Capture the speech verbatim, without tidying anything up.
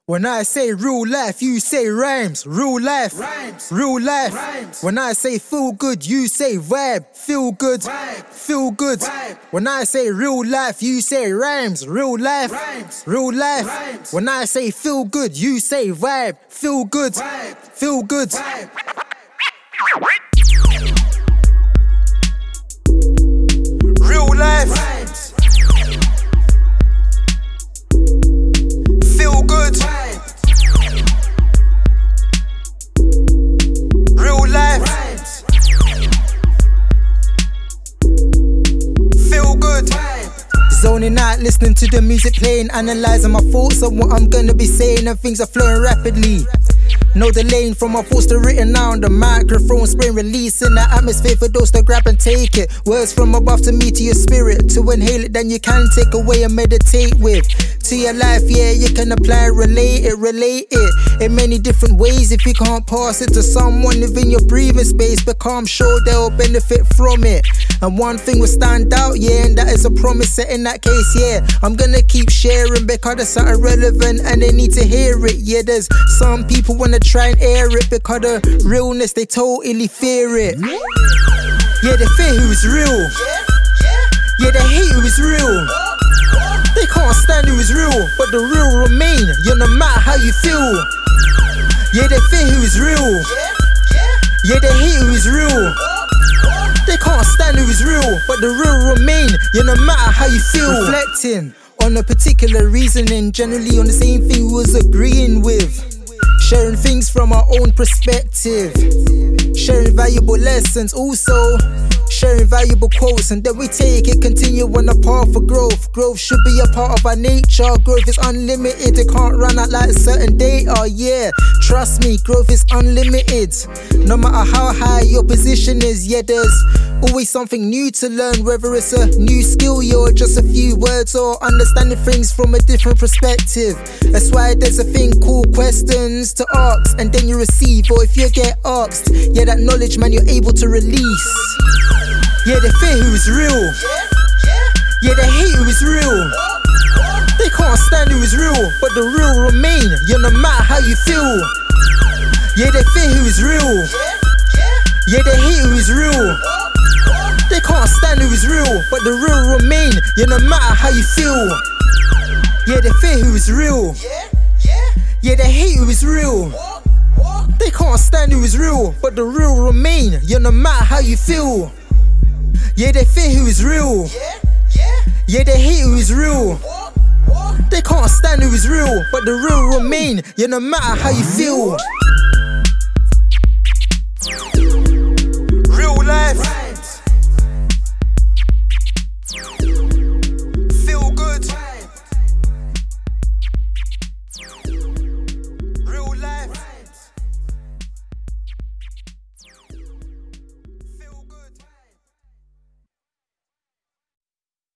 When I say real life, you say rhymes. Real life, Rhymes. real life. Rhymes. When I say feel good, you say vibe. Feel good, Vibe. feel good. Vibe. When I say real life, you say rhymes. Real life, Rhymes. real life. Rhymes. When I say feel good, you say vibe. Feel good, Vibe. feel good. Vibe. Real life, Rhymes. feel good. Vibe. Real life, Rhymes. feel good. Vibe. Zoning out, listening to the music playing, analysing my thoughts on what I'm gonna be saying, and things are flowing rapidly. No delaying from my thoughts to written down the microphone, spraying, releasing the atmosphere for those to grab and take it. Words from above to me to your spirit, to inhale it, then you can take away and meditate with. To your life, yeah, you can apply, relate it, relate it in many different ways. If you can't pass it to someone within your breathing space, become sure they'll benefit from it. And one thing will stand out, yeah, and that is a promise set in that case, yeah. I'm gonna keep sharing because it's something relevant and they need to hear it. Yeah, there's some people wanna try and air it because the realness, they totally fear it. Yeah, they fear who is real. Yeah, they hate who is real. They can't stand who is real, but the real remain. Yeah, no matter how you feel. Yeah, they fear who is real. Yeah, they hate who is real. They can't stand who is real, but the real remain. Yeah, no matter how you feel. Reflecting on a particular reasoning, generally on the same thing we was agreeing with. Sharing things from our own perspective. Sharing valuable lessons, also sharing valuable quotes, and then we take it, continue on the path for growth. Growth should be a part of our nature. Growth is unlimited, it can't run out like a certain data, yeah. Trust me, growth is unlimited. No matter how high your position is, yeah, there's always something new to learn, whether it's a new skill, yeah, or just a few words, or understanding things from a different perspective. That's why there's a thing called questions to ask, and then you receive, or if you get asked, yeah, that knowledge, man, you're able to release. Yeah, they fear who is real. Yeah, they hate who is real. They can't stand who is real, but the real remain. Yeah, no matter how you feel. Yeah, they fear who is real. Yeah, they hate who is real. They can't stand who is real, but the real remain. Yeah, no matter how you feel. Yeah, they fear who is real. Yeah, they hate who is real. They can't stand who is real, but the real remain. Yeah, no matter how you feel. Yeah, they fear who is real. Yeah, they hate who is real. They can't stand who is real, but the real remain. Yeah, no matter how you feel.